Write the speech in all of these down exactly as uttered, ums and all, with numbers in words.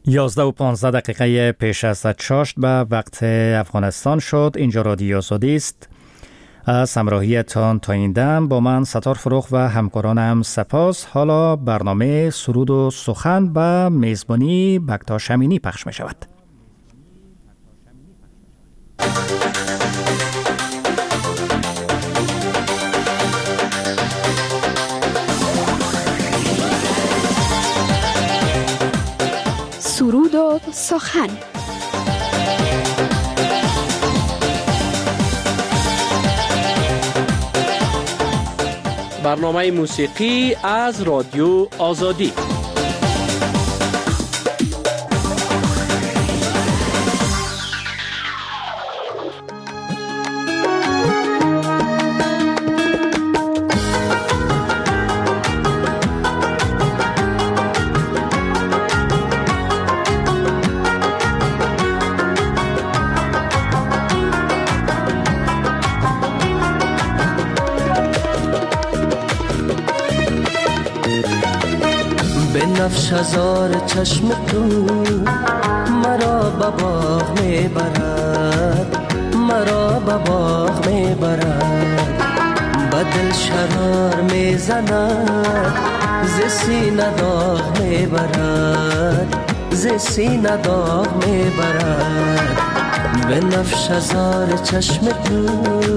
یازده و پانزده دقیقه پیش از چاشت به وقت افغانستان شد. اینجا رادیو آزادی است. از همراهیتان تا این دم با من ستار فروغ و همکارانم سپاس. حالا برنامه سرود و سخن به میزبانی بکتاش امینی پخش می شود. سرود و سخن. برنامه موسیقی از رادیو آزادی. نفش هزار چشم تو مرا به باغ میبرد، مرا به باغ میبرد، به دل شرار میزند، ز سینه داغ میبرد، ز سینه داغ میبرد. به نفش هزار چشم تو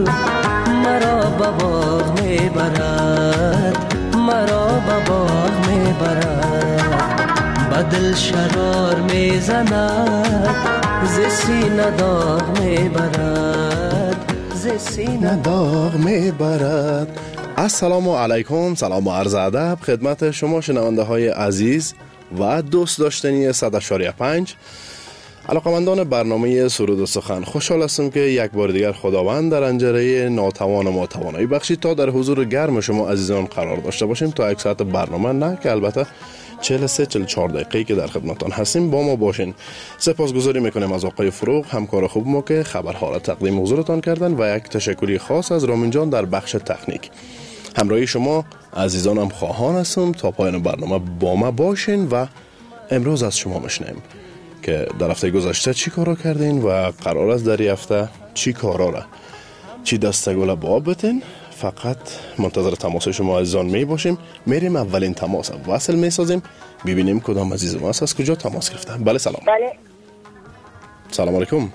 مرا به باغ میبرد، مرا به باغ میبرد، به دل شرار میزند، ز سینه داغ میبرد، ز سینه داغ میبرد. السلام علیکم، سلام و عرض ادب خدمت شما شنونده های عزیز و دوست داشتنی صد و پنج علاقمندان برنامه سرود و سخن. خوشحال هستم که یک بار دیگر خداوند در انجره ناتوان ما توانایی بخشید تا در حضور گرم شما عزیزان قرار داشته باشیم تا یک ساعت برنامه، نه که البته چهل و سه چهل و چهار دقیقه‌ای که در خدمتتان هستیم با ما باشین. سپاسگزاری میکنیم از آقای فروغ همکار خوب ما که خبرها را تقدیم حضورتان کردن و یک تشکری خاص از رامین جان در بخش تکنیک. همراهی شما عزیزانم خواهان هستم تا پایان برنامه با ما باشین و امروز از شما میشنیم که در هفته گذشته چی کارا کردین و قرار است در این هفته چی کارا را چی دستگل با بتین. فقط منتظر تماس شما عزیزان می باشیم. میریم اولین تماس وصل می سازیم، ببینیم کدام عزیز ما است از کجا تماس گرفتن. بله سلام. بله سلام علیکم.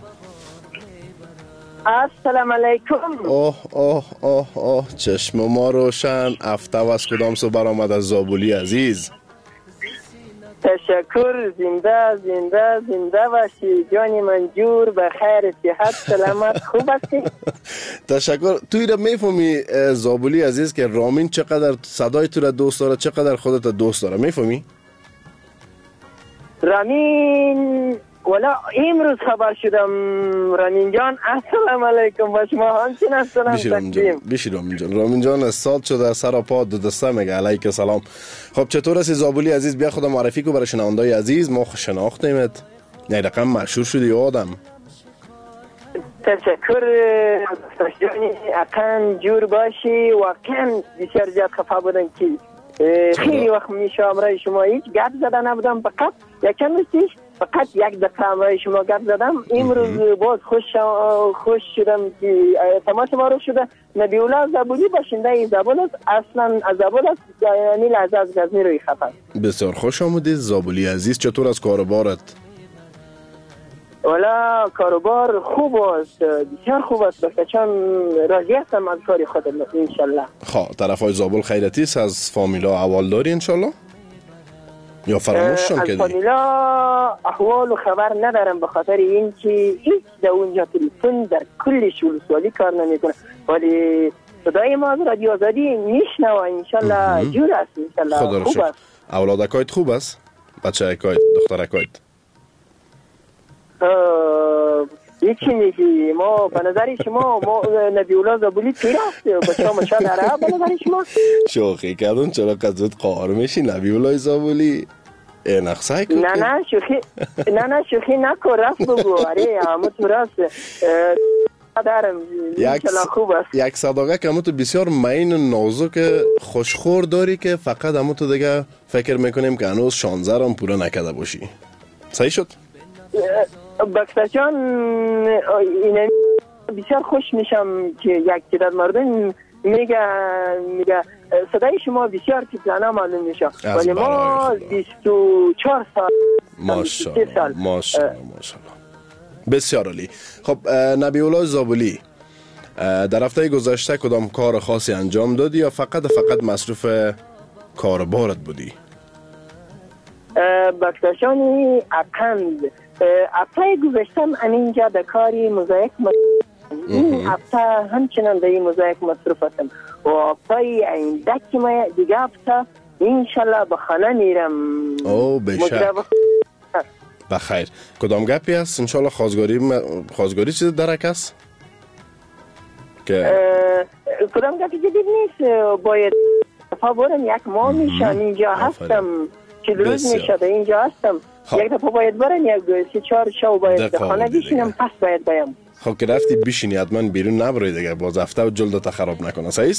السلام علیکم. اوه اوه اوه اوه چشم ما روشن. هفته و از کدام سو برآمد از زابولی عزیز؟ تشکر. زنده زنده زنده باشی جانی منجور، به خیر صحت سلامت. خوب هستی؟ تشکر. توی را میفهمی زابولی عزیز که رامین چقدر صدای تو را دوست داره، چقدر خودت دوست داره؟ میفهمی؟ رامین ولا امروز خبر شدم. رامین جان السلام علیکم. با شما همچنین سلام تقدیم. بیشی رامین جان. رامین جان استاد شده سر و پا دو دسته میگه علیک سلام. خب چطور هستی زابولی عزیز؟ بیا خودم معرفی کو برای شنوندای عزیز. ما شناختیمت، نه رقم مشهور شدی آدم. تشکر جانی. اقن جور باشی. واقعا بسیار زیاد خفا بودن که خیلی وقت میشه امرای شما هیچ گپ زده نبودم، فقط یکم استیش فقط یک دفعه امرای شما گپ زدم. امروز باز خوش خوش شدم که تماس ما رو شده. نبی الله زابولی باشنده این زابل است، اصلا از زابل است، یعنی لحظه از غزنی روی خط است. بسیار خوش آمدید زابولی عزیز. چطور از کاروبارت؟ والا کاروبار خوب است، بسیار خوب است، بچه‌چان راضی هستم از کاری خودم انشالله. خب طرفای زابل خیرتی است؟ از فامیلا احوال داری انشالله یا فراموششون کردی؟ از فامیلا احوال و خبر ندارم، به خاطر این که هیچ در اونجا تلفن در کل شولسوالی کار نمیکنه، ولی صدای ما از رادیو آزادی میشنوه. انشالله جور است، انشالله خوب است. اولادکایت خوب است؟ بچه اکایت دخترکایت؟ یکی میگی ما به نظر شما ما نبی الله زابولی پیر است بچه ها مشا داره به نظر شما؟ شوخی کردون چرا قضت قهار میشی نبی الله زابولی؟ نقصه که نه نه شوخی نه نه شوخی نکن، رفت بگو. اره همه تو راست دارم خوب است. یک صداقه که همه تو بسیار مین و نازک خوشخور داری که فقط همه تو دیگه فکر میکنیم که هنوز شانزده هم پورا نکده باشی. صحیح شد؟ بکسا جان این بسیار خوش میشم که یک تعداد مردم میگه میگه صدای شما بسیار تیپلانه معلوم میشه، ولی ما بیست و چهار سال ماشاءالله ماشاءالله ماشاءالله بسیار عالی. خب نبی الله زابلی، در هفته گذشته کدام کار خاصی انجام دادی یا فقط فقط مصروف کار بارت بودی؟ بکساشانی اقند هفته گذشتم اینجا در کاری موزاییک این هفته همچنان در این موزاییک مصروف هستم و هفته اینده که ما دیگه هفته انشالله به خانه میرم. او بشک بخیر. کدام گپی هست؟ انشالله خواستگاری خواستگاری چیز درک است؟ که کدام گپی جدید نیست، باید دفعه برم یک ماه میشن اینجا هستم، چه روز میشه در اینجا هستم. یک دفعه باید برم یک سی چهار شو باید خانه بشینم، پس باید بایم. خب که رفتی بشینی حتما بیرون نبروی دیگه، باز هفته و جلدت خراب نکنه. صحیح؟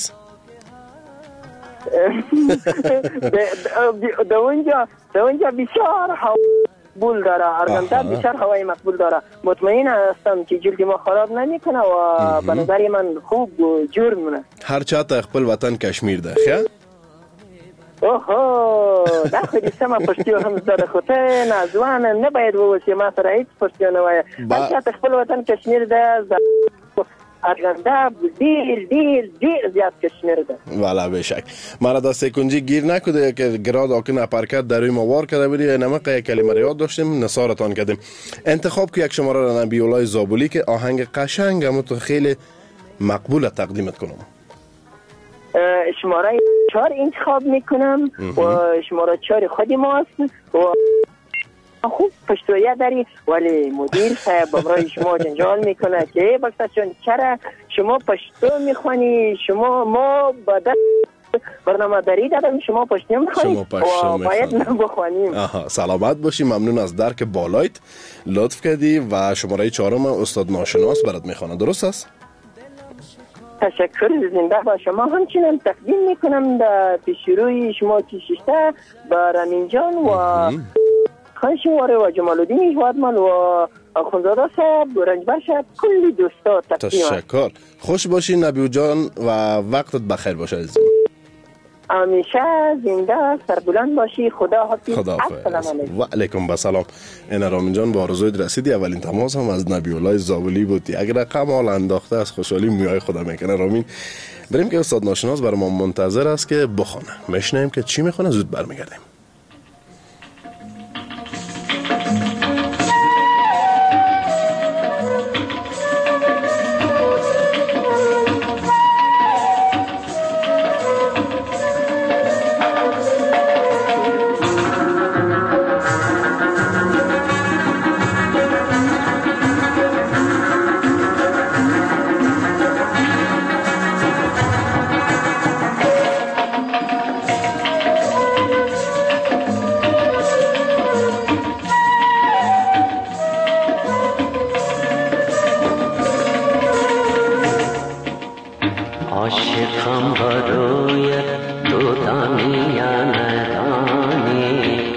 در اونجا در اونجا بسیار هوا مقبول داره، ارگنده بسیار هوای مقبول داره. مطمئن هستم که جلد ما خراب نمیکنه و به نظر من خوب جور میمونه. هر چاته خپل وطن کشمیر ده خیال؟ اوه در خودی سما پشتی و هم زده خوته نازوان نباید بوشی ما سر هیچ پشتی و نوایه. هر چاته خپل وطن کشمیر ده ارگنده دیر دیر دیر زیاد کشمیر ده. والا بشک. مرا دا سیکنجی گیر نکده که گراد آکن اپرکت در روی موار کرده بودی، نمقه یک کلمه ریاد داشتیم نصارتان کردیم. انتخاب که یک شماره را نبی الله زابلی که آهنگ قشنگ همون تو خیلی مقبول تقدیمت کنم. شماره چهار انتخاب میکنم و شماره چهار خودی ماست و خوب پشتویه داری، ولی مدیر صاحب برای شما جنجال میکنه که بکساشون چرا شما پشتو میخوانی، شما ما بعد برنامه داری دادم شما پشتو میخوانی و باید نبخوانیم. آها سلامت باشی، ممنون از درک بالایت، لطف کردی و شماره چهارم استاد ناشناس برات میخوانه، درست است؟ تشکر، زنده با شما. همچنین تقدیم میکنم در پیشروی شما کشیشته با رامین جان و خانشواره و جمال الدین هوادمال و آخونزاده صاحب رنجبر شد کلی دوستا تقدیم. تشکر، خوش باشی نبی جان و وقتت بخیر باشه عزیزم. همیشه زنده سربلند باشی. خدا حافظ. خدا حافظ. و علیکم السلام. این رامین جان با آرزوی رسیدی اولین تماس هم از نبی الله زابلی بود. اگر رقم حال انداخته از خوشحالی میای خدا میکنه. رامین بریم که استاد ناشناس برای ما منتظر است که بخونه. میشنیم که چی میخونه، زود برمیگردیم. عاشقم برای تو دانی یا ندانی،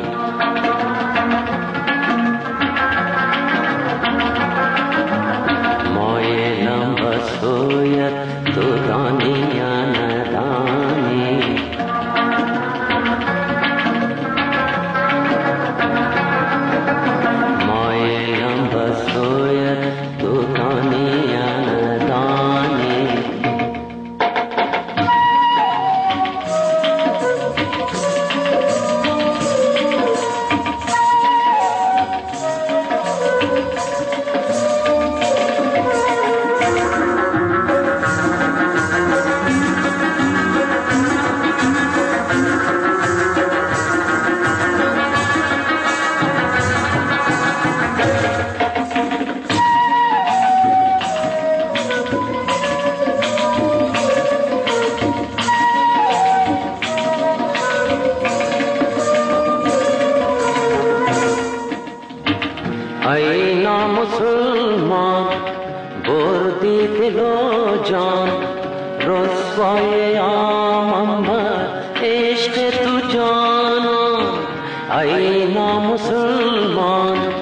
مایلم به سویت تو دانی یا ندانی، مایلم به سویت تو دانی یا ندانی. ای نامسلمان بردی دل و جان، رسوای آمد عشق تو جانان. ای نامسلمان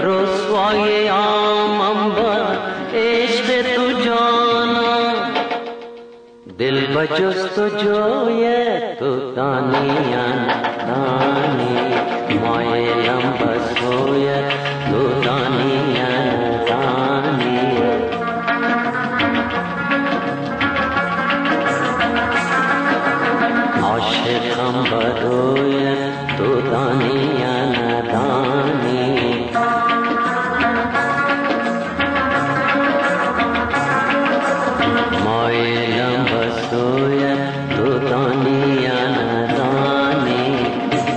رسوای آمم با عشق تو جانا دل بجست و جوی تو دانیان دانی مایلم بسوی تو دانیان دانی عاشقم بدوی تو دانیان دانی مایلم بسوی تو دانیان دانی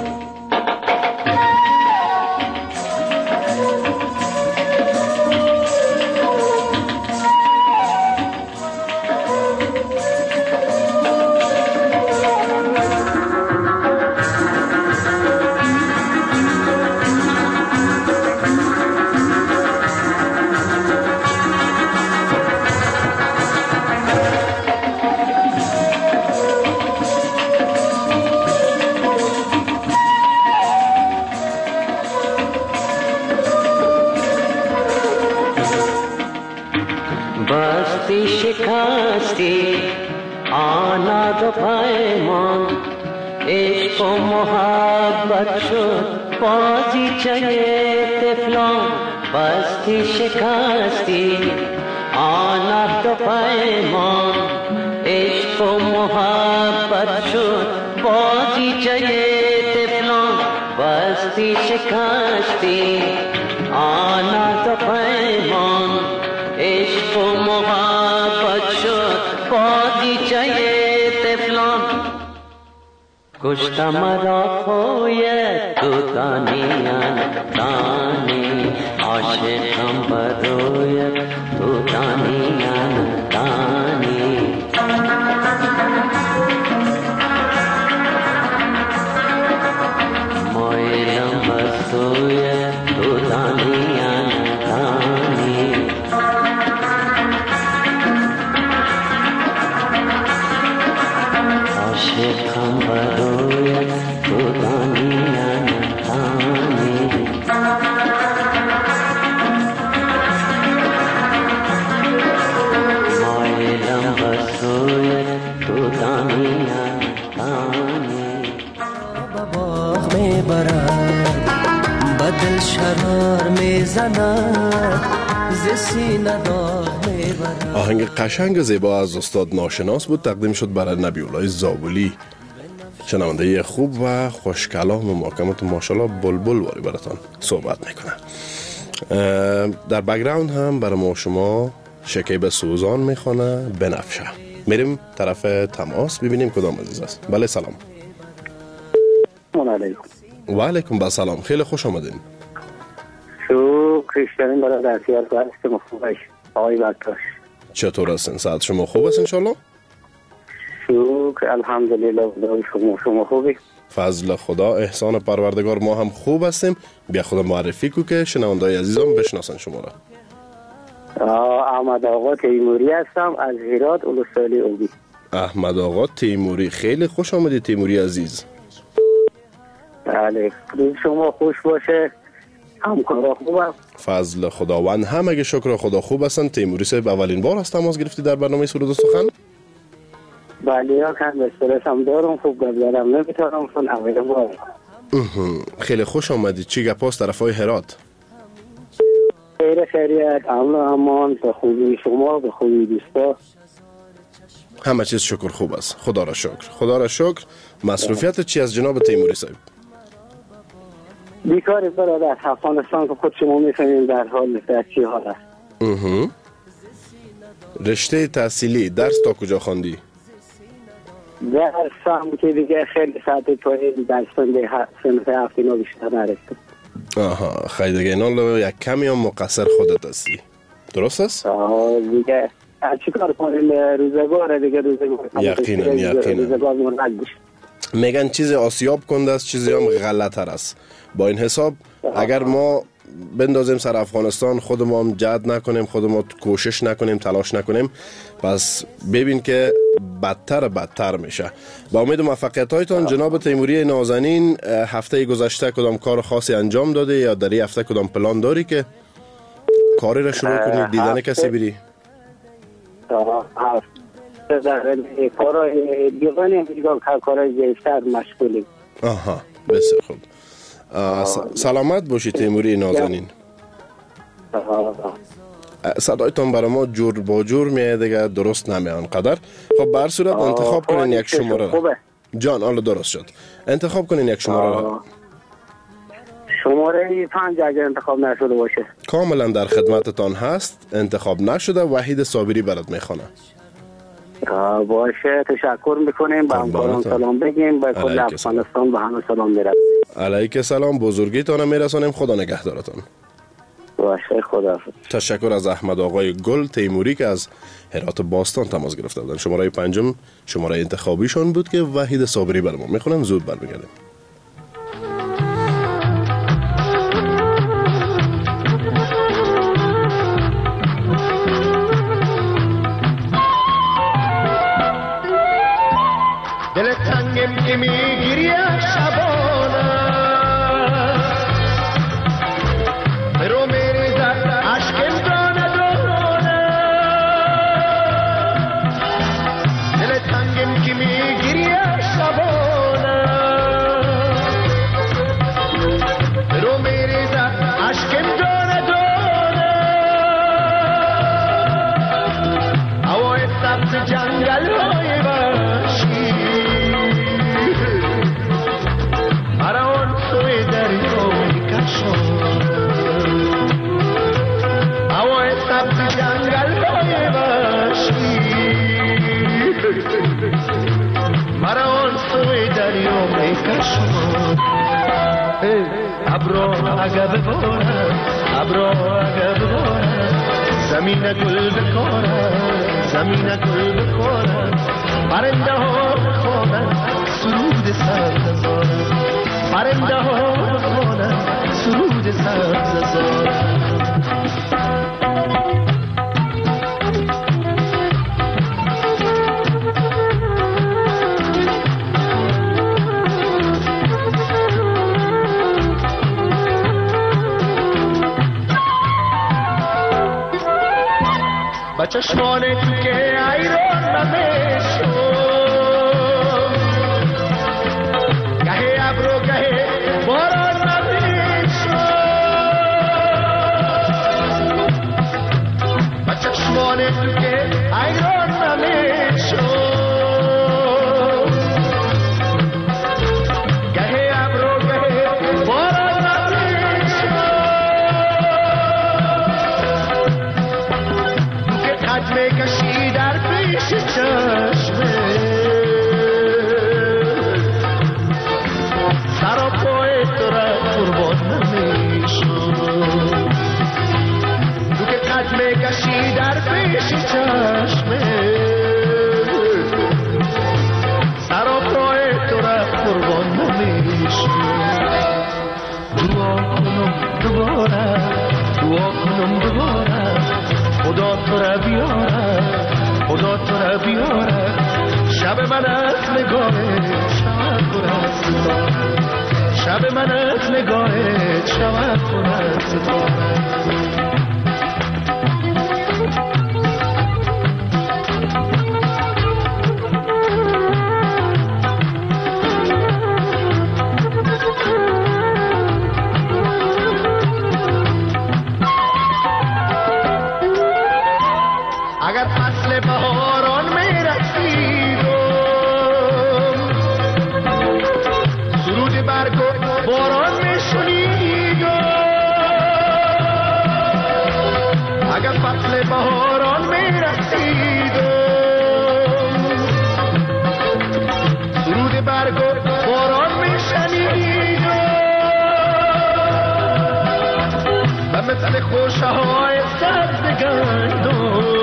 بستی شکستی آنا دو پیمان عشق و محبت شد بازیچه طفلان بستی شکستی آنا دو پیمان عشق و محبت شد بازیچه طفلان بستی شکستی آنا دو پیمان عشق و محبت شد بازیچه طفلان کشت مرا خوی تو دانیان دانی عاشقم بدوی تو دانیان دانی مایلم بسوی تو دانیان دانی عاشقم بدوی تو دانیان دانی مایلم بسوی تو دانیان دانی باغ میبرد بدل شرار میزند ز سینه داغ میبرد. آهنگ قشنگ زیبا از استاد ناشناس بود، تقدیم شد برای نبی‌الله زابلی. شنونده خوب و خوشکلام و محکمت ماشاءالله بلبل واری براتان صحبت میکنه. در بک‌گراند هم برای ما شما شکیب سوزان میخونه بنفشه. میریم طرف تماس ببینیم کدام عزیز است. بله سلام. سلام علیکم. و علیکم با سلام، خیلی خوش آمدین. شو کریستیان برای درسیار هستم خوبش آقای بکتاش. چطور هستین؟ ساعت شما خوب است انشالله؟ شکر الحمدلله شما شما خوبی؟ فضل خدا احسان پروردگار ما هم خوب هستیم. بیا خدا معرفی کو که شنوندای عزیزم بشناسن شما را. احمد آقا تیموری هستم از هرات اولوسالی اوبی. احمد آقا تیموری، خیلی خوش آمدید تیموری عزیز. بله روز شما خوش باشه، همکارا خوبم. فضل خداوند هم اگه شکر خدا خوب هستن. تیموری صاحب اولین بار است تماس گرفتی در برنامه سرود و سخن؟ بله یا کم استرس هم دارم، خوب گپ زدم نمیتونم چون اولین بار. خیلی خوش آمدید. چی گپاست طرفای هرات؟ خیر خیریت، امن و امان، به خوبی شما، به خوبی دوستا. همه چیز شکر خوب است، خدا را شکر. خدا را شکر. مصروفیت چی از جناب تیموری صاحب؟ بیکاری برادر، افغانستان که خود شما میفهمیم در حال در چی حال است. رشته تحصیلی درس تا کجا خواندی؟ درسم که دیگه خیلی ساعت پایین در سنف هفته نو بیشتر نرسته. آها، خیلی دیگه اینا یک کمی هم مقصر خودت هستی، درست است؟ آه دیگه چی کار کنیم، روزگاره دیگه روزگار. یقینا یقینا روزگار مرد بشه. میگن چیز آسیاب کنده است، چیزی هم غلط تر است. با این حساب اگر ما بندازیم سر افغانستان، خود ما هم جهد نکنیم، خود ما کوشش نکنیم، تلاش نکنیم، پس ببین که بدتر بدتر میشه. با امید موفقیت هایتان. جناب تیموری نازنین، هفته گذشته کدام کار خاصی انجام داده یا در این هفته کدام پلان داری که کاری را شروع کنی، دیدن کسی بری؟ در کارهای دیگه دیگه کارهای بیشتر مشغولیم. آها بسیار خوب. سلامت باشی تیموری نازنین. صدایتان برای ما جور با جور میاد دیگه، درست نمیان قدر. خب بر صورت انتخاب کنین یک شماره را. جان حالا درست شد. انتخاب کنین یک شماره را. شماره پنج اگر انتخاب نشده باشه کاملا در خدمتتان هست. انتخاب نشده وحید صابری برات میخونه. باشه تشکر میکنیم. به همکاران سلام بگیم، به کل افغانستان به همه سلام میرسیم. علیک سلام، بزرگیتان میرسانیم. خدا نگهدارتان. باشه خدا. تشکر از احمد آقای گل تیموری که از هرات باستان تماس گرفته بودن. شماره پنجم شماره انتخابیشون بود که وحید صابری برام میخونن. زود برمیگردیم. دل تنگم که میگیری شبانه برو میریزد عشقم دانه دانه. دل تنگم که میگیری شبانه برو میریزد عشقم دانه دانه. هوای سبز جنگل های وحشی هوای سبز جنگل های وحشی مرا آن سوی دریا میکشد. ابرو اگه ببارد ابرو اگه ببارد زمین گل بکارد زمین گل بکارد. پرنده ها بخوانند سرود سبز زارد پرنده ها بخوانند سرود سبز زارد. با چشمان تو که ایران نمیشو گهی ابرو گهی باران نمیشو. با چشمان تو که ایران نمیشو گهی ابرو گهی باران نمیشو. میکشی در پیش چشمه سر و پای تو را قربان نمیشم. تو که قد میکشی در پیش چشمه سر و پای تو را قربان نمیشم. دعا کنم دوباره دعا کنم دوباره خدا تو را بیاره خدا تو را بیاره. شب من از نگاهت شود پر از ستاره شب من از نگاهت شود پر از ستاره. اگر فصل بهاران میرسیدم سرود برگ و باران میشنیدم. اگر فصل بهاران میرسیدم سرود برگ و باران میشنیدم. و مثل خوشه های سبز گندم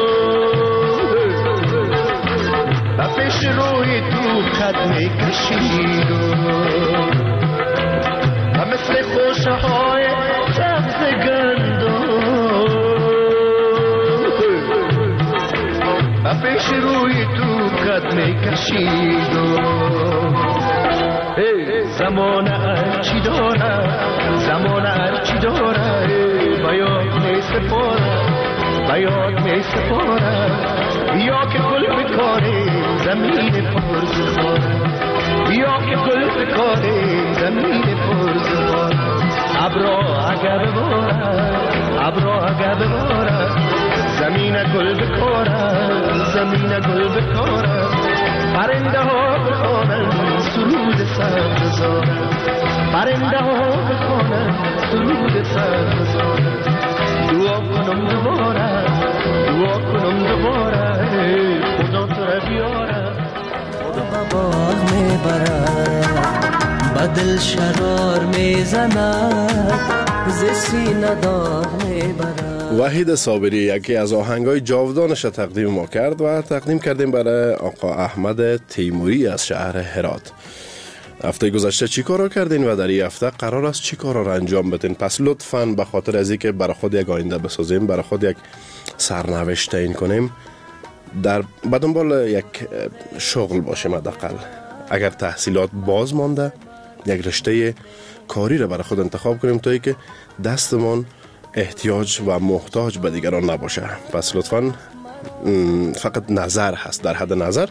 و پیش روی تو خط میکشید و مثل خوشه های سبز گندم و پیش روی تو قد میکشید زمان هرچی داره زمان هرچی داره بیاد می سپاره بیاد می سپاره یا که گل بکاره زمین پرزخار یا که گل بکاره زمین پرزخار ابرا اگه بباره ابرا اگه بباره زمین گل بکاره زمین گل بکاره پرنده ها بخوانن سرود سبززار پرنده ها بخوانن سرود سبززار دعا کنم دوباره دعا کنم دوباره خدا تو را بیاره خدا باغ میبرد بدل شرار میزند ز سینه داغ میبرد. وحید صابری یکی از آهنگای جاودانش تقدیم ما کرد و تقدیم کردیم برای آقا احمد تیموری از شهر هرات. هفته گذشته چی کار کردین و در این هفته قرار است چی کار را انجام بدین؟ پس لطفاً به خاطر از اینکه برای خود یک آینده بسازیم، برای خود یک سرنوشت تعیین کنیم، در به دنبال یک شغل باشیم. حداقل اگر تحصیلات باز مانده، یک رشته کاری را برای خود انتخاب کنیم تا اینکه دستمون احتیاج و محتاج به دیگران نباشه. پس لطفاً فقط نظر هست، در حد نظر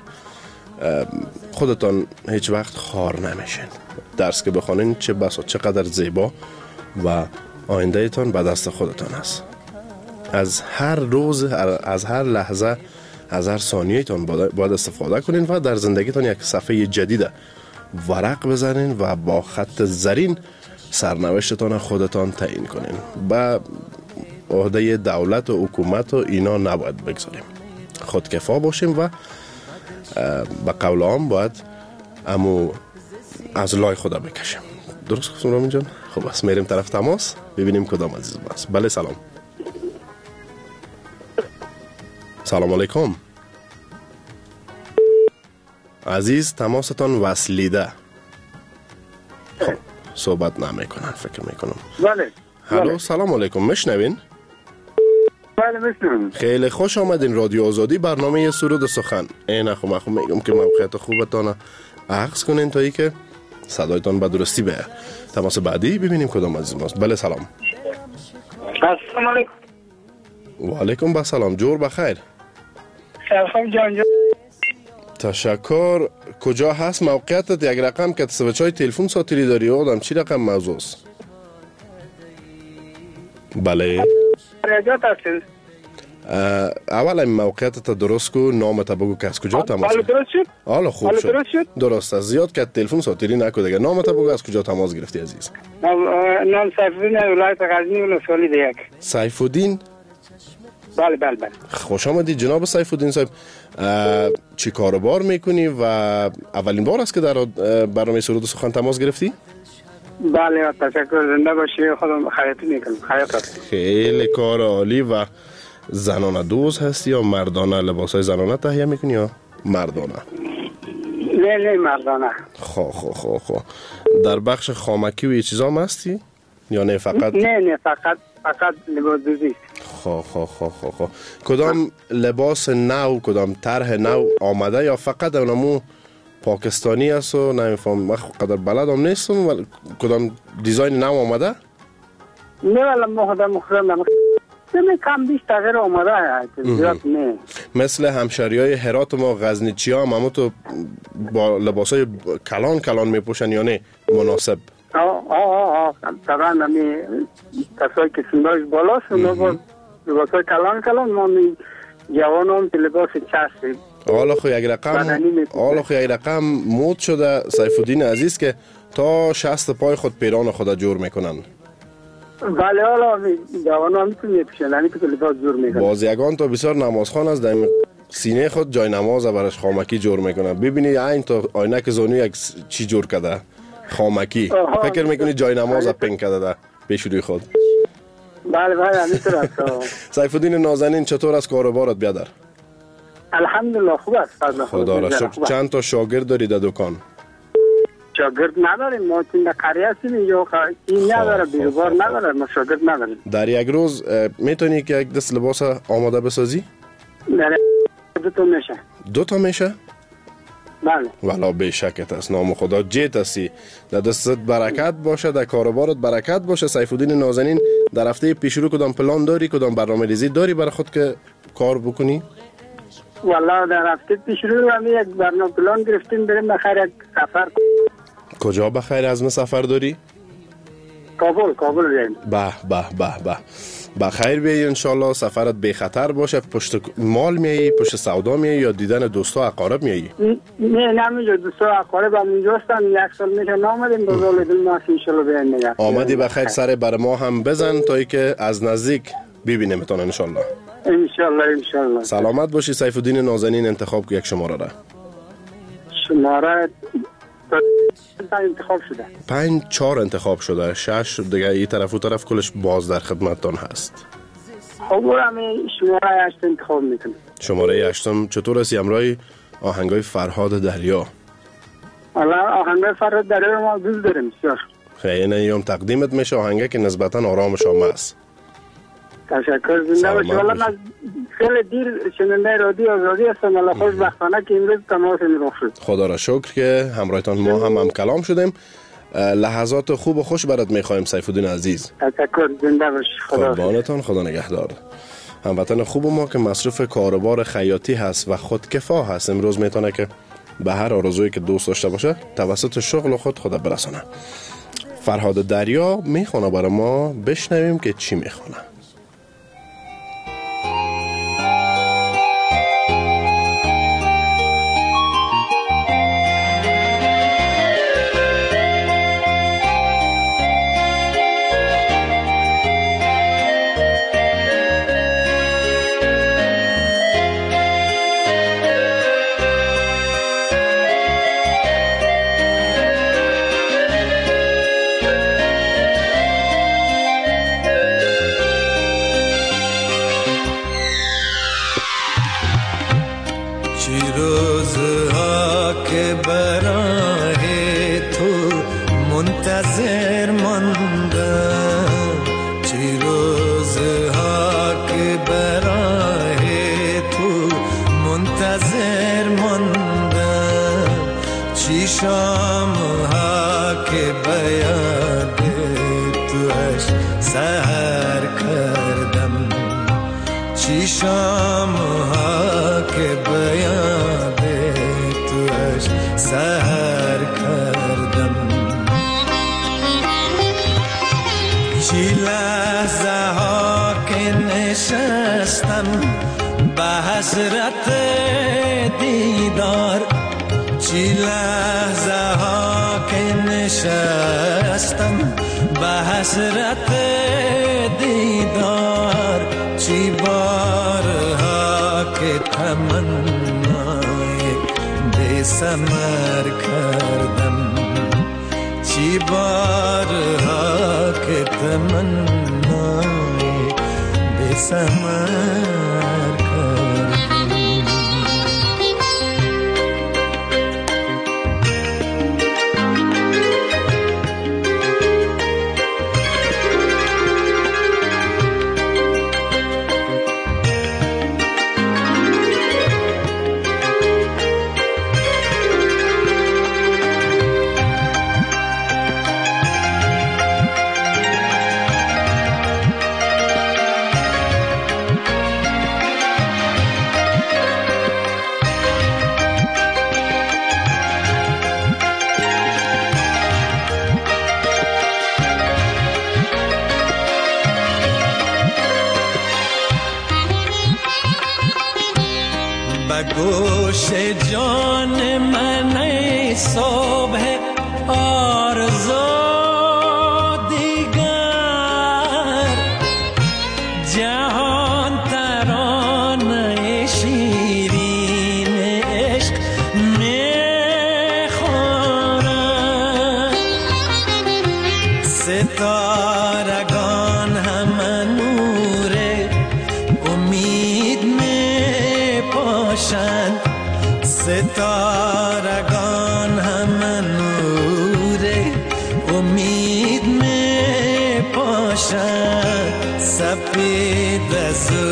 خودتان هیچ وقت خار نمیشین. درس که بخونین چه بسا چقدر زیبا و آینده تان به دست خودتان است. از هر روز، از هر لحظه، از هر ثانیه تان باید استفاده کنین و در زندگیتان یک صفحه جدیده ورق بزنین و با خط زرین سرنوشتتان خودتان تعیین کنین. با عهده دولت و حکومت و اینا نباید بگذاریم، خودکفا باشیم و با قول عام باید امو از لای خدا بکشیم. درست گفتم رامین جان؟ خب بس میریم طرف تماس ببینیم کدام عزیز است. بله سلام. سلام علیکم عزیز، تماستان وصلیده. خب صحبت نمیکنن فکر میکنم. بله. هلو سلام علیکم، میشنوین؟ بله میشنوم. خیلی خوش آمدین رادیو آزادی، برنامه سرود و سخن. این خو مخو میگم که موقعیت خوبتان عکس کنین تا ای که صدایتان به درستی بیاد. تماس بعدی ببینیم کدام عزیز ماست. بله سلام. السلام علیکم. و علیکم با سلام، جور بخیر. سلام جان جان. تشکر. کجا هست موقعیتت؟ یک رقم که سوچای تلفن ساتری داری آدم، چی رقم موضوع است؟ بله رجات هستین؟ اول این موقعیتت درست کو، نامت بگو که از کجا تماس. حالا درست شد؟ حالا خوب حالا شد. درست شد؟ درست است. زیاد که تلفن ساتری نکو دیگه. نامت بگو از کجا تماس گرفتی عزیز. نام سیفالدین ولایت غزنی ولسوالی دیگه. سیفالدین؟ بله بله بله. خوش آمدید جناب سیفالدین صاحب. چی کاروبار میکنی و اولین بار است که در برنامه سرود و سخن تماس گرفتی؟ بله تشکر، زنده باشی، خودم خیاطی میکنم. خیاط هستم. خیلی کار عالی. و زنانه دوز هستی یا مردانه لباسای زنانه تهیه میکنی یا مردانه؟ نه نه مردانه. خو خو خو خو در بخش خامکی و یه چیزا هم هستی؟ یا نه فقط؟ نه نه فقط فقط لباس دوزی. خو خو خو خو خو کدام لباس نو، کدام طرح نو آمده یا فقط اونمو پاکستانی است و نمیفهم؟ من قدر بلدم نیستم ولی کدام دیزاین نو آمده؟ نه ولی ما خودم مخدم نمی کم بیش تغییر آمده زیاد نه. مثل همشریای هرات ما غزنیچی ها هم همو تو با لباسای کلان کلان میپوشن یا نه مناسب؟ آه آه آه طبعا همی کسایی که سنداش بالاست اونا با لباسای کلان کلان ما می جوان هم که لباس چسبیم. حالا خو یک رقم حالا خو یک رقم مود شده سیفالدین عزیز که تا شست پای خود پیران خود جور میکنن. بله حالا جوان ها میتونی میپوشن همی که لباس جور میکنن. باز یگان تا بسیار نمازخوان است در سینه خود جای نماز برش خامکی جور میکنن. ببینی این تا آینک زانو یک چی جور کرده خامکی، فکر میکنی جای نماز پنگ کرده ده پیش روی خود. بله بله همینطور است. سیفالدین نازنین چطور از کاروبارت بیادر؟ الحمدلله خوب است. خدا را شکر. چند تا شاگرد داری در دکان؟ شاگرد نداریم، ما تین در قریه هستیم یا این نداره بیروبار نداره، ما شاگرد نداریم. در یک روز میتونی که یک دست لباس آماده بسازی؟ در دو تا میشه. دو تا میشه؟ بله. والا به شکت است. نام خدا جیت هستی. در دستت برکت باشه، در کاروبارت برکت باشه. سیفالدین نازنین در هفته پیش رو کدام پلان داری، کدام برنامه ریزی داری برای خود که کار بکنی؟ والا در هفته پیش رو هم یک برنامه پلان گرفتیم بریم بخیر یک سفر. کجا بخیر از سفر داری؟ کابل کابل بریم. به به به به بخیر بیایی انشالله. سفرت بی خطر باشه. پشت مال میایی، پشت سودا میایی یا دیدن دوستا اقارب میایی؟ نه نمیجا دوستا اقارب هم اینجا هستن. یک سال میشه نامدیم بزرگ دل ما انشالله بیاین نگه آمدی بخیر سر بر ما هم بزن تا که از نزدیک ببینیمتون انشالله. انشالله انشالله. سلامت باشی. سیفالدین نازنین انتخاب که یک شماره را شماره انتخاب شده. پنج چهار انتخاب شده. شش دیگه این طرف و طرف کلش باز در خدمتتان هست. خب برم شماره هشت انتخاب میکنم. شماره هشتم چطور هستی امرای آهنگای فرهاد دریا؟ حالا آهنگای فرهاد دریا ما دوست داریم بسیار. خیلی نیام تقدیمت میشه آهنگه که نسبتا آرامش هم است. تشکر. زنده باشی. والا من خیلی دیر شنونده رادیو آزادی هستم. والا خوشبختانه که امروز تماس میرفت شد. خدا را شکر که همراهتان ما هم هم کلام شدیم. لحظات خوب و خوش برات میخوایم سیفالدین عزیز. تشکر. زنده باشی. خدا قربانتان. خدا نگهدار. هموطن خوب ما که مصروف کاروبار خیاطی هست و خودکفا هست، امروز میتونه که به هر آرزویی که دوست داشته باشه توسط شغل خود خدا برسانه. فرهاد دریا میخونه برای ما، بشنویم که چی میخونه. حسرت دیدار، چی لحظه ها که نشستم به حسرت دیدار، چی بارها که تمنای بی ثمر کردم، چی بارها که تمنای بی ثمر گوش جان من ای صبح آرزو دیگر، جهان ترانه شیرین عشق میخورد، ستارگان همه نور امید میپاشند، ستارگان همه نور امید میپاشند، سفید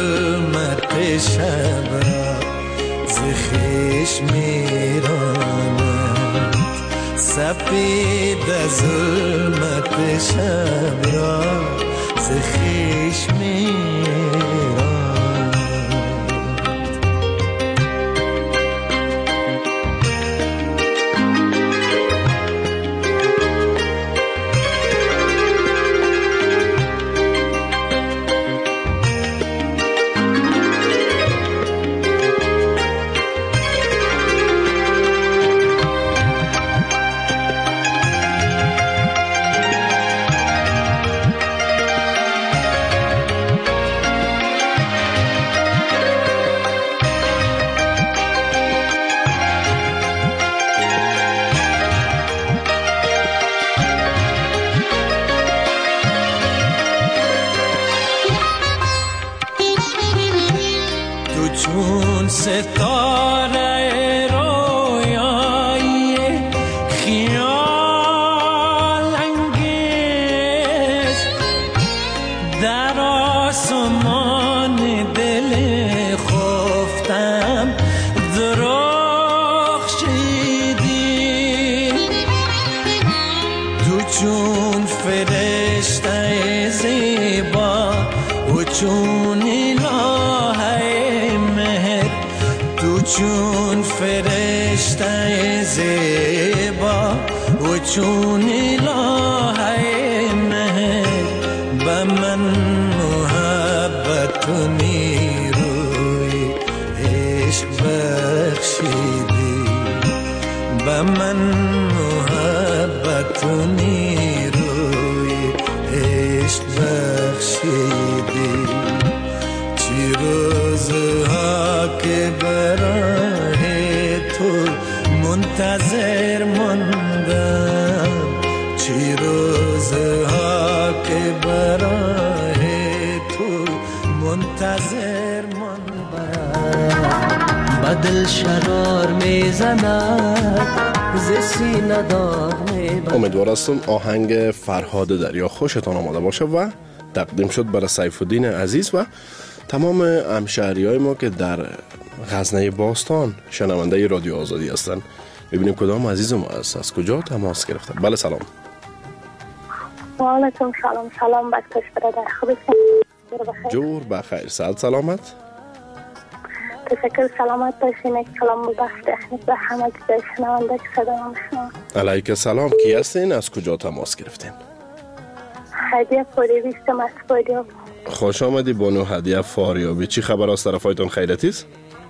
ظلمت شب را ز خویش میرانند. سپید ظلمت شب را ز خویش می‌راند. چون ستاره رویایی خیال انگیز در آسمان دل خفتم درخشیدی. تو چون فرشته زیبا و چون چون فرشته زیبا و چون الهه مهر به من محبت و نیروی عشق بخشیدی. به من محبت و نیروی عشق بخشیدی. چی روزها که برای تو منتظر ماندم، چی روزها که برای تو منتظر ماندم. بدل شرار میزند ز سینه داغ میبرد. امیدوار هستم آهنگ فرهاد دریا خوشتان آماده باشه و تقدیم شد برای سیف الدین عزیز و تمام همشهری های ما که در غزنه باستان شنونده رادیو آزادی هستن. ببینیم کدام عزیز ما است، از کجا تماس گرفته. بله سلام. و علیکم سلام. سلام بکتش برادر، خوبی؟ جور بخیر، صحت سلامت. تشکر، سلامت باشین. یک کلام بخش تکنیک به همه که شنونده که صدا میشنن. علیک سلام. کی هستین؟ از کجا تماس گرفتین؟ هدیه فاریابی است از فاریاب. خوش آمدی بانو هدیه فاریابی. چی خبر از طرفایتون، خیرتی است؟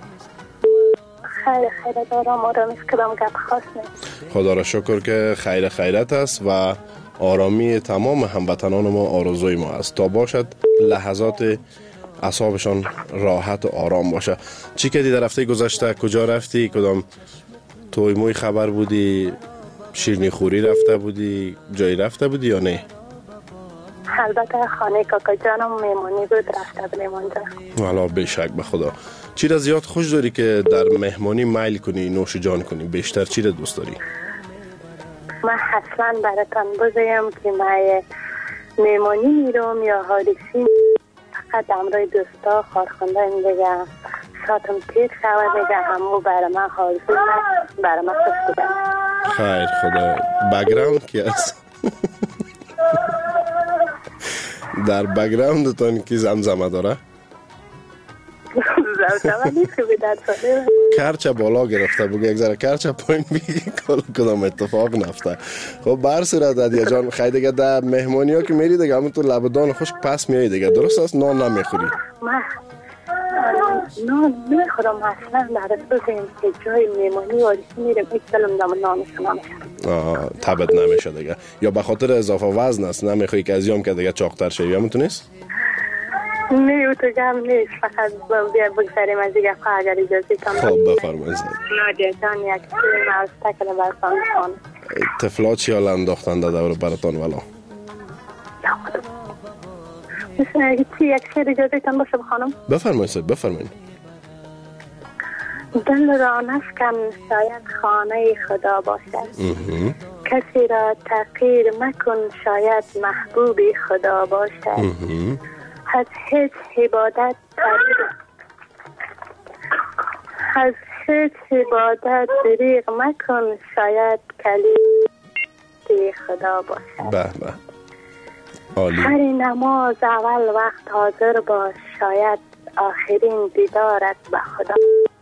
خیر خیرت، آرام آرام است، کدام گپ خاص نیست. خدا را شکر که خیر خیرت است و آرامی تمام هموطنان ما آرزوی ما است تا باشد لحظات اعصابشان راحت و آرام باشه. چی کردی در هفته گذشته؟ کجا رفتی؟ کدام توی موی خبر بودی؟ شیرینی خوری رفته بودی؟ جایی رفته بودی یا نه؟ البته خانه کاکا جانم میمانی بود، رفته بودیم اونجا. والا بشک به خدا. چی را زیاد خوش داری که در مهمانی میل کنی، نوش جان کنی؟ بیشتر چی را دوست داری؟ من حتما براتون بگم که من میمانی میرم یا حادثی فقط امروی دوستا خارخونده این دیگه ساتم تیر شود دیگه همو برای من حاضر برای من خوش بودن. خیر خدا. بگراوند کی است؟ در بگراوندتان کی زمزمه داره؟ زمزمه نیست که بیدر ساله کرچه بالا گرفته بگه، یک ذره کرچه پایین بگی کدام اتفاق نفته. خب بر صورت هدیه جان، خیلی دیگه در مهمانی ها که میری دیگه همون تو لبدان خشک پس میایی دیگه، درست است؟ نان نمیخوری؟ من نان نمیخورم اصلا. در بگیم که جای میمانی وارسی میرم ایک دلم دام نانشو نمیشه. آه تبت نمیشه دیگه، یا به خاطر اضافه وزن است نمیخوایی که ازیام که دیگه چاقتر شوی؟ همون تو نیست؟ نه او تو گم نیست، فقط بیا بگذاریم از دیگه خواه اگر اجازه کم. خب بفرمایید. نادیه جان یک چیزی موسته کنه برسان خانه. طفلات چی حال انداختن در دور براتان ولا؟ چی یک شیر اجازه کم باشه بخانم؟ بفرمایید بفرمایید. دل را نشکن شاید خانه خدا باشد، کسی را تغییر مکن شاید محبوب خدا باشد. از هیچ عبادت از هیچ عبادت دریغ مکن شاید کلیم سوی خدا باشد. به به عالی. هر نماز اول وقت حاضر باش، شاید آخرین دیدارت به خدا.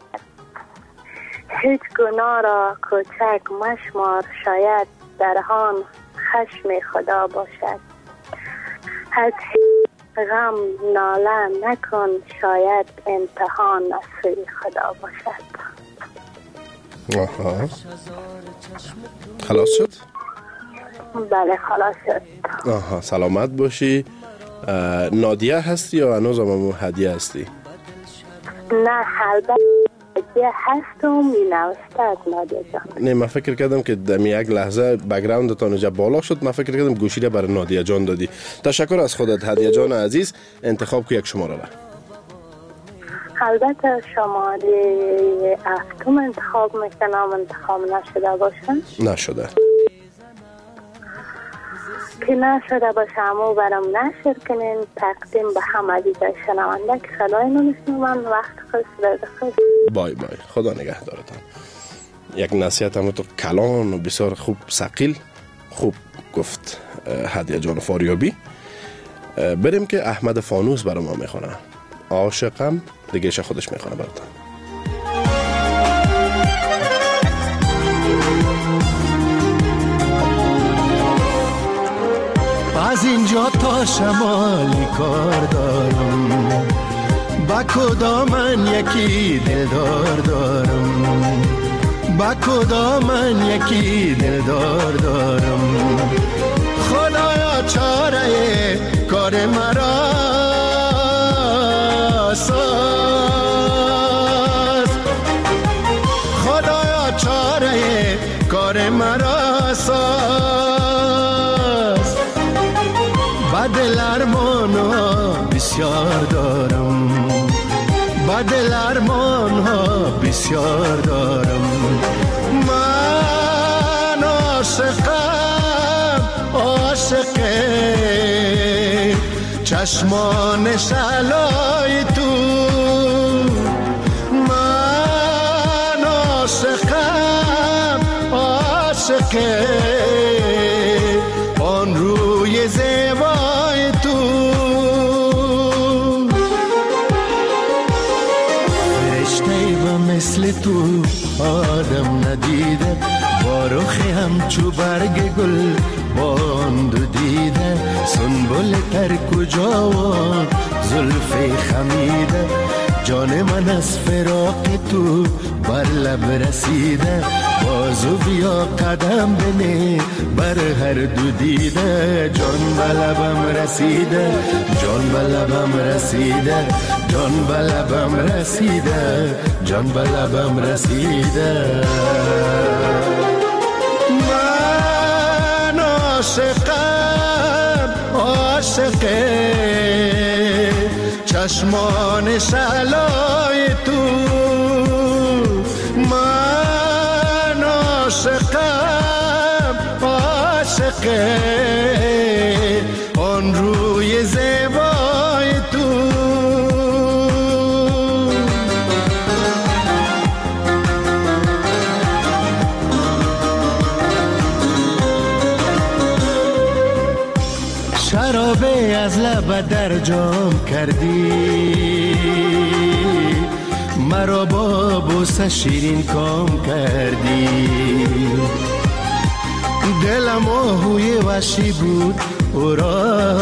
هیچ گناه را کوچک مشمار، شاید در آن خشم خدا باشد. از غم ناله نکن، شاید امتحان از سوی خدا باشد. آها خلاص شد؟ بله خلاص شد. آها سلامت باشی. نادیه هستی یا هنوز هم هدیه هستی؟ نه البته هدیه هستم، می نوسته از نادیه جان. نه من فکر کردم که دمی یک لحظه بگراندتان جا بالا شد، من فکر کردم گوشی را برای نادیه جان دادی. تشکر از خودت هدیه جان عزیز. انتخاب کو یک شماره را. البته شماره هفتم انتخاب میکنم، انتخاب نشده باشه. نشده که نشده باشه امو برام نشر کنین، تقدیم به همه دیگه شنونده که صدای نمیشنم. من وقت خوش برده خوش. بای بای، خدا نگه دارتان. یک نصیحت هم تو کلان و بسیار خوب ثقیل خوب گفت هدیه جان فاریابی. بریم که احمد فانوس برای ما میخونه. عاشقم دیگه خودش میخونه براتون. از اینجا تا شمالی کار دارم، با کدامن یکی دلدار دارم، با کدامن یکی دلدار دارم. خدایا چاره کار مرا ساز، خدایا چاره کار مرا ساز. با دل ارمان ها بسیار دارم، با دل ارمان ها بسیار دارم. من عاشقم، عاشق چشمان شلای تو. من عاشقم، عاشق آن روی زیبای تو. فرشته و مثل تو آدم ندیده، با رخی همچو برگ گل باند دیده. سنبل تر کجا و زلف خمیده، جان من از فراق تو بر لب رسیده. بازو بیا قدم بنه بر هر دو دیده. جان به لبم رسیده، جان به لبم رسیده، جان به لبم رسیده، جان به لبم رسیده. من عاشقم، عاشق چشمان شلای تو. من عاشقم، عاشق آن روی زیبای تو. شرابه از لب در جام کردی، مرا با بوسه شیرین کام کردی. دلم آهوی وحشی بود او را،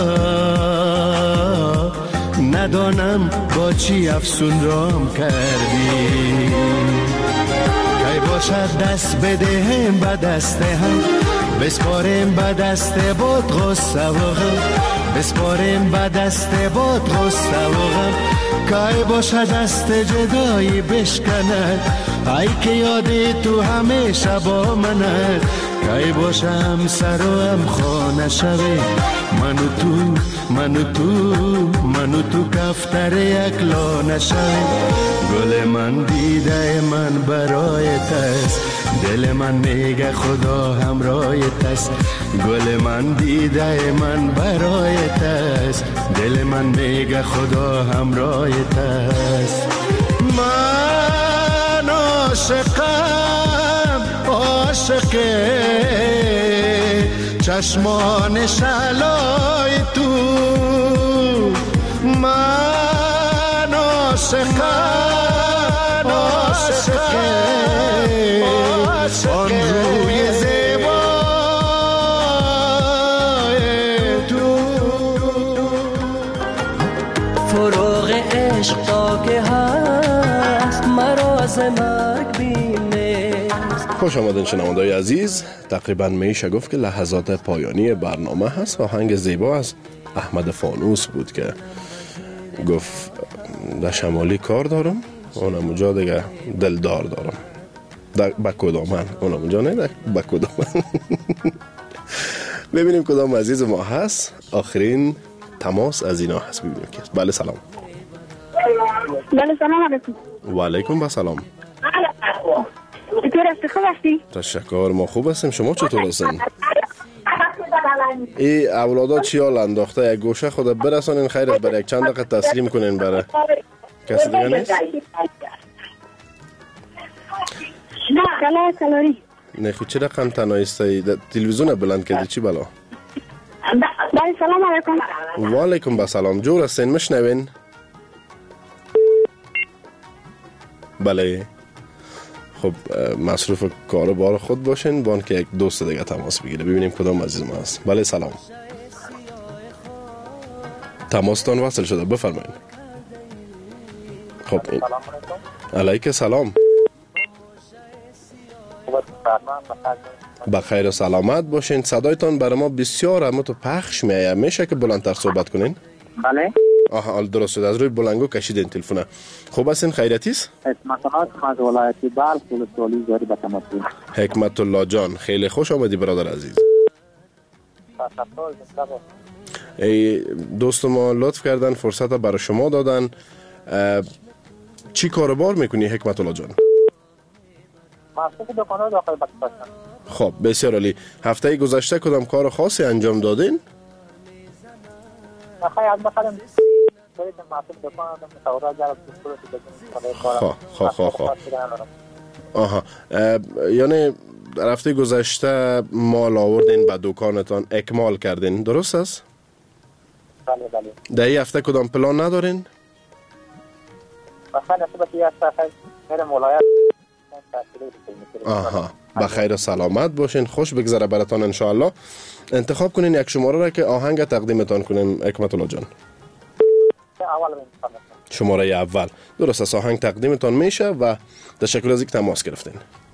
ندانم با چی افسون رام کردی. کی باشد دست بدهم به دست هم، بسپاریم به دست باد غصه و غم، بسپاریم به دست باد غصه و غم. کی باشه دست جدایی بشکند، ای که یادی تو همیشه با منت. کی باشه هم سر و هم خانه شوی، من و تو، من و تو، من و تو کفتر یک لانه شوی. گل من دیده من برایت است، دل من میگه خدا همراهت است. گل من دیده من برایت است، دل من میگه خدا همراهت است. من عاشقم، عاشق چشمان شلای تو من عاشقم عاشقم آن روی زیبای تو فروغ عشق تا که هست مراز مرگ بینست. خوش آمدین شنونده‌های عزیز. تقریبا میشه گفت که لحظات پایانی برنامه هست. آهنگ زیبا از احمد فانوس بود که گفت در شمالی کار دارم، اونم اونجا دیگه دلدار دارم. در بکدامن اونم اونجا نه در بکدامن. ببینیم کدام عزیز ما هست. آخرین تماس از اینا هست. ببینیم که بله سلام. بله سلام علیکم. و علیکم و سلام. چطور هستی؟ خوب هستی؟ تشکر، ما خوب هستیم. شما چطور هستین؟ ای اولادا چی حال انداخته؟ یک گوشه خود برسانین خیرت برای یک چند دقیقه تسلیم کنین برای کسی دیگه نیست؟ کلا کلاری نه خود چی رقم تنایسته؟ تلویزیون بلند کردی چی بلا؟ بله سلام علیکم. و علیکم با سلام. جور هستین مشنوین؟ بله. خب مصروف کار بار خود باشین بان که یک دوست دیگه تماس بگیره. ببینیم کدام عزیز ما هست. بله سلام. تماستان وصل شده، بفرمایید. خب این علیک سلام. بخیر و سلامت باشین. صدایتان برای ما بسیار اما تو پخش میایه. میشه که بلندتر صحبت کنین؟ بله. آها حال درست شد. از روی بلنگو کشیدین تلفن. خوب هستین؟ خیرتیست؟ حکمت الله از ولایتی بلخ ولسوالی زاری به تماس. حکمت الله جان خیلی خوش آمدی برادر عزیز. ای دوست ما لطف کردن فرصت برای شما دادن. چی کاروبار میکنی حکمت الله جان؟ مصرف دکان‌ها داخل بکستان. خب بسیار عالی. هفته گذشته کدام کار خاصی انجام دادین؟ خیلی از بخرم باید مصرف دکان متورا جرب خب خب خب خب آها یعنی در هفته گذشته مال آوردین به دکانتان اکمال کردین، درست است؟ بله بله. در این هفته کدام پلان ندارین؟ بخیر نسبت یک هفته میرم ولایت. آها بخیر و سلامت باشین، خوش بگذره براتان انشاءالله. انتخاب کنین یک شماره را که آهنگ تقدیمتان کنیم حکمت الله جان. شماره اول درست است. آهنگ تقدیمتان میشه و تشکر از اینکه تماس گرفتین.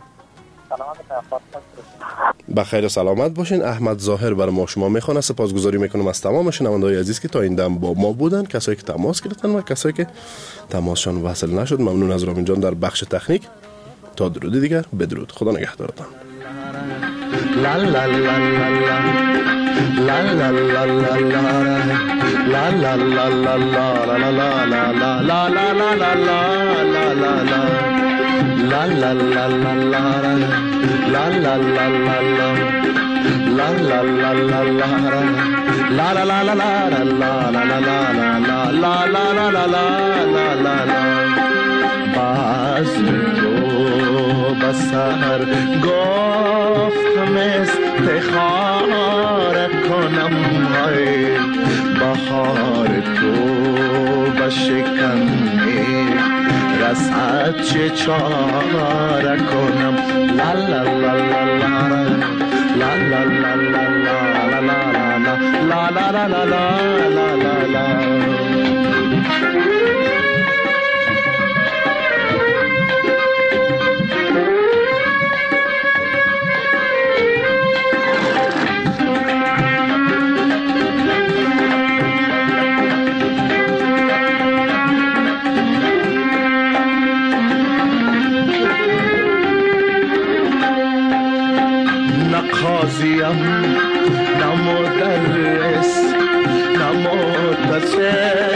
بخیر و سلامت باشین. احمد ظاهر برای ما شما میخوانه. سپاسگزاری میکنم از تمام شنونده‌های عزیز که تا این دم با ما بودن، کسایی که تماس گرفتن و کسایی که تماسشان وصل نشد. ممنون از رامین جان در بخش تکنیک. تا درودی دیگر بدرود. خدا نگهدارتان. لا لا لا لا لا لا لا لا لا لا لا لا لا لا لا لا لا لا بسر گفتم استخار کنم های بهار تو بشکنی رسد چه چاره کنم. لا لا لا لا لا لا لا لا لا لا لا لا لا لا لا لا. قاضیم نه مدرس نه متصل